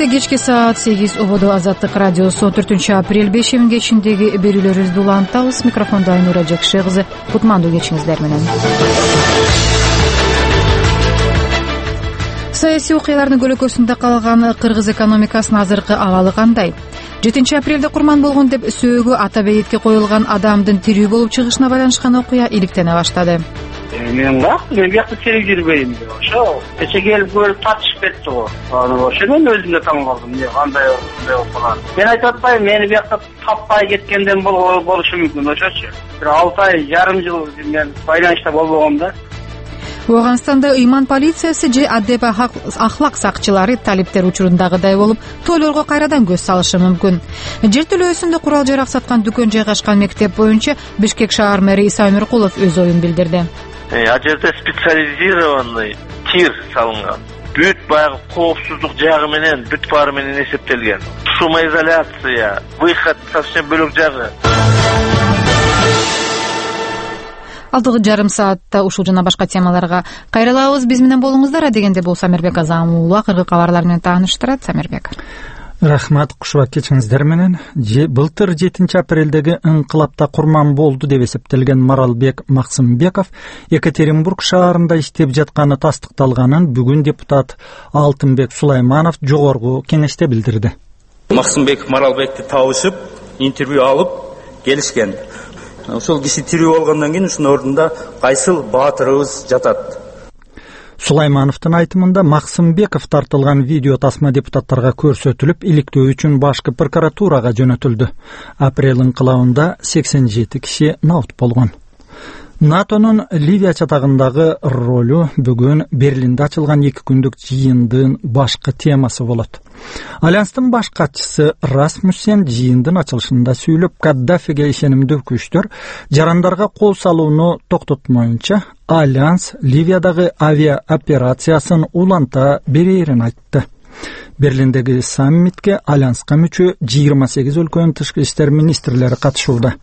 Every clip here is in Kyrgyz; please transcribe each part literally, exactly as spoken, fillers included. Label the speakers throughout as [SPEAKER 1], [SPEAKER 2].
[SPEAKER 1] Эфирде кечки саат сегиз ободо Азаттык радиосу төртүнчү апрель бешинин кечиндеги берүүлөрүбүздү улантабыз. Микрофондо Айнура Жакшы кызы, кутмандуу кечиңиздер менен. Саясий окуялардын көлөкөсүндө калган кыргыз экономикасынын азыркы абалы кандай? жетинчи апрелде курман болгон деп сөөгү ата бейитке коюлган адамдын тирүү болуп чыгышына байланышкан окуя иликтене баштады.
[SPEAKER 2] Мен бак, мен биякта тирүү жүрбөйм деп ошо. Кече келип көрүп тартышып кетти го. Ошо мен өзүм да таң калдым. Эмне кандай болуп калган. Мен айтып атпайм, мени биякта таппай кеткенден болушу мүмкүн ошочу. Бир алты ай, жарым жыл мен байланышта болбогом да.
[SPEAKER 1] Ооганстанда ыйман полициясы же адеп ахлак сакчылары талиптер учурундагыдай болуп, тойлорго кайрадан көз салышы мүмкүн. Жер төлөөсүндө курал жарак саткан дүкөн жайгашкан мектеп боюнча Бишкек шаар мэри Иса Өмүркулов өз оюн билдирди.
[SPEAKER 3] А жерде специализированный тир салынган. Бүт баягы коопсуздук жагы менен, бүт баары менен эсептелген. Шумоизоляция, выход совсем бөлөк жагы.
[SPEAKER 1] Алдыгы жарым саатта ушул жана башка темаларга кайрылабыз. Биз менен болуңуздар. Дегенде бул Самирбек Азамуулла кыргыз кабарлары менен тааныштырат. Самирбек.
[SPEAKER 4] Рахмат, кушубак кечиңиздер менен. Былтыр жетинчи апрелдеги ыңкылапта курман болду деп эсептелген Маралбек Максымбеков Екатеринбург шаарында иштеп жатканы тастыкталганын бүгүн депутат Алтынбек Сулайманов жогорку кеңеште билдирди.
[SPEAKER 5] Максымбеков Маралбекти табышып, интервью алып келишкен. Ошол киши тирүү болгондон кийин ушунун ордунда кайсыл баатырыбыз жатат.
[SPEAKER 4] Сулаймановдун айтымында Максымбеков тартылган видео тасма депутаттарга көрсөтүлүп, иликтөө үчүн башкы прокуратурага жөнөтүлдү. Апрель ыңкылабында сексен жети киши наут болгон. НАТОнун Ливия чатагындагы ролу бүгүн Берлинде ачылган эки күндүк жыйындын башкы темасы болот. Альянстын баш катчысы Расмуссен жыйындын ачылышында сүйлөп, Каддафиге ишенимдүү күчтөр жарандарга кол салууну токтотмоюнча Альянс Ливиядагы авиа операциясын уланта берерин айтты. Берлиндеги саммитке Альянска мүчө жыйырма сегиз өлкөнүн тышкы иштер министрлери катышууда.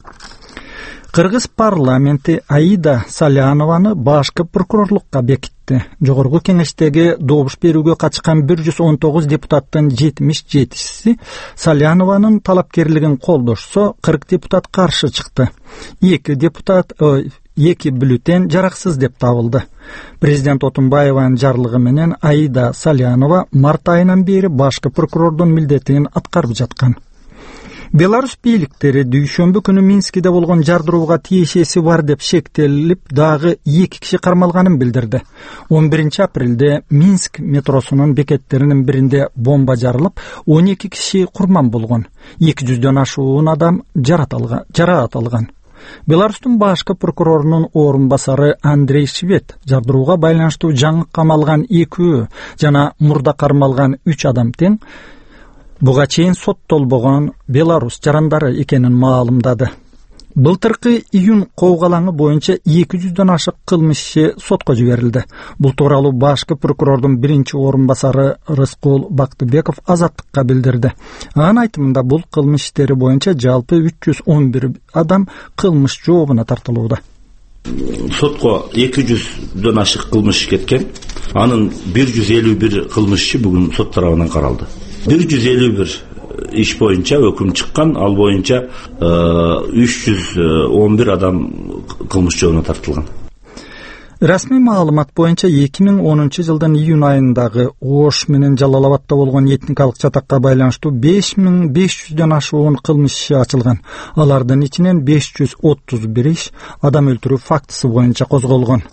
[SPEAKER 4] Кыргыз парламенти Аида Салянованы башкы прокурорлукка бекитти. Жогорку кеңештеги добуш берүүгө катышкан бир жүз он тогуз депутаттын жетимиш жетиси Салянованын талапкерлигин колдошсо, кырк депутат каршы чыкты. Эки депутат эки бюллетень жараксыз деп табылды. Президент Отунбаеванын жарлыгы менен Аида Салянова март айынан бери башкы прокурордун милдетин аткарып жаткан. Беларусь бийликтери дүйшөмбү күнү Минскиде болгон жардырууга тиешеси бар деп шектелип, дагы эки киши кармалганын билдирди. он биринчи апрелде Минск метросунун бекеттеринин биринде бомба жарылып, он эки киши курман болгон. эки жүздөн ашуун адам жараат алган. Беларустун башкы прокурорунун орун басары Андрей Швед жардырууга байланыштуу жаңы камалган экөө жана мурда кармалган үч адам тең буга чейин соттолбогон Беларусь жарандары экенин маалымдады. Былтыркы июнь коогалаңы боюнча эки жүздөн ашык кылмышчы сотко жиберилди. Бул тууралуу башкы прокурордун биринчи орун басары Рыскул Бактыбеков Азаттыкка билдирди. Анын айтымында бул кылмыш иштери боюнча жалпы үч жүз он бир адам кылмыш жообуна тартылууда.
[SPEAKER 5] Сотко эки жүздөн ашык кылмыш кеткен. Анын бир жүз элүү бир кылмышчы бүгүн сот тарабынан каралды. бир жүз элүү бир иш боюнча өкүм чыккан, ал боюнча үч жүз он бир адам кылмыш жообуна тартылган.
[SPEAKER 4] Расмий маалымат боюнча эки миң онунчу жылдын июнь айындагы Ош менен Жалал-Абадта болгон этникалык чатакка байланыштуу беш миң беш жүздөн ашуун кылмыш иши ачылган. Алардын ичинен беш жүз отуз бир иш адам өлтүрүү фактысы боюнча козголгон.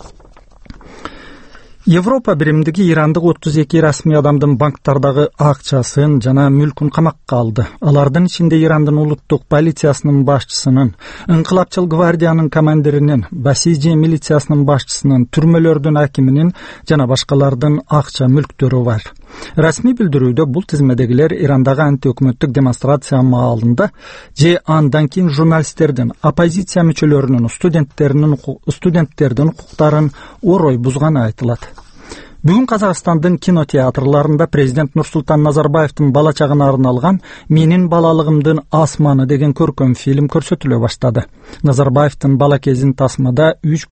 [SPEAKER 4] Европа биримдиги Ирандык отуз эки расмий адамдын банктардагы акчасын жана мүлкүн камакка алды. Алардын ичинде Ирандын улуттук полициясынын башчысынын, ыңкылапчыл гвардиянын командиринин, Басижи милициясынын башчысынын, түрмөлөрдүн акиминин жана башкалардын акча мүлктөрү бар. Расмий билдирүүдө бул тизмедегилер Ирандагы антиөкмөттүк демонстрация маалында же андан кийин журналисттердин, оппозиция мүчөлөрүнүн, студенттердин студенттердин укуктарын орой бузганы айтылат. Бүгүн Казакстандын кинотеатрларында президент Нурсултан Назарбаевдин бала чагына арналган "Менин балалыгымдын асманы" деген көркөм фильм көрсөтүлө баштады. Назарбаевдин бала кезин тасмада үч